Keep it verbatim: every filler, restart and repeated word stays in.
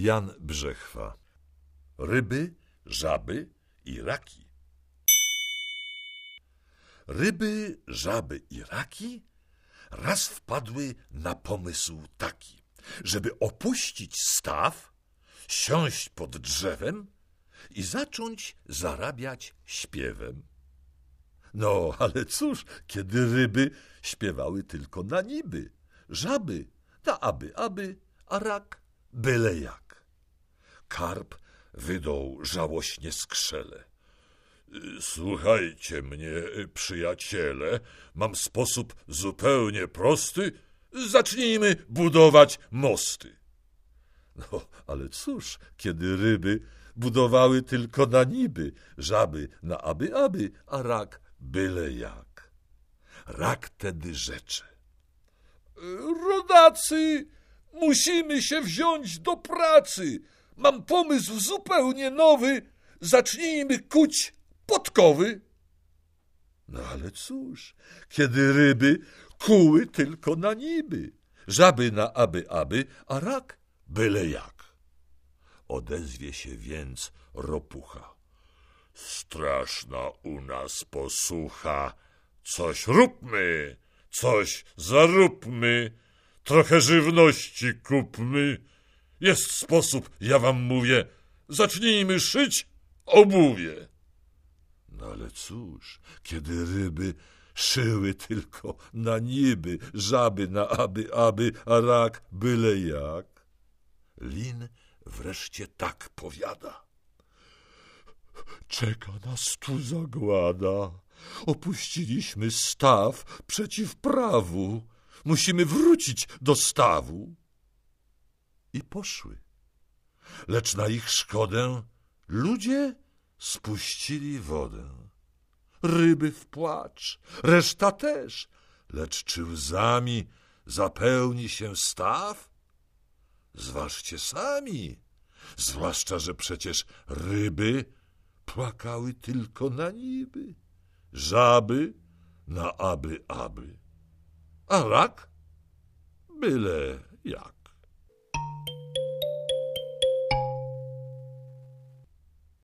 Jan Brzechwa. Ryby, żaby i raki. Ryby, żaby i raki raz wpadły na pomysł taki, żeby opuścić staw, siąść pod drzewem i zacząć zarabiać śpiewem. No, ale cóż, kiedy ryby śpiewały tylko na niby, żaby na aby, aby, a rak byle jak. Karp wydał żałośnie skrzele. Słuchajcie mnie, przyjaciele, mam sposób zupełnie prosty, zacznijmy budować mosty. No, ale cóż, kiedy ryby budowały tylko na niby, żaby na aby, aby, a rak byle jak. Rak tedy rzecze. Rodacy, musimy się wziąć do pracy. Mam pomysł zupełnie nowy. Zacznijmy kuć podkowy. No ale cóż, kiedy ryby kuły tylko na niby, żaby na aby, aby, a rak byle jak. Odezwie się więc ropucha. Straszna u nas posłucha. Coś róbmy, coś zaróbmy, trochę żywności kupmy. Jest sposób, ja wam mówię, zacznijmy szyć obuwie. No ale cóż, kiedy ryby szyły tylko na niby, żaby na aby, aby, a rak byle jak. Lin wreszcie tak powiada. Czeka nas tu zagłada. Opuściliśmy staw przeciw prawu. Musimy wrócić do stawu. I poszły. Lecz na ich szkodę ludzie spuścili wodę. Ryby w płacz, reszta też. Lecz czy łzami zapełni się staw? Zważcie sami, zwłaszcza, że przecież ryby płakały tylko na niby, żaby na aby, aby, a rak byle jak.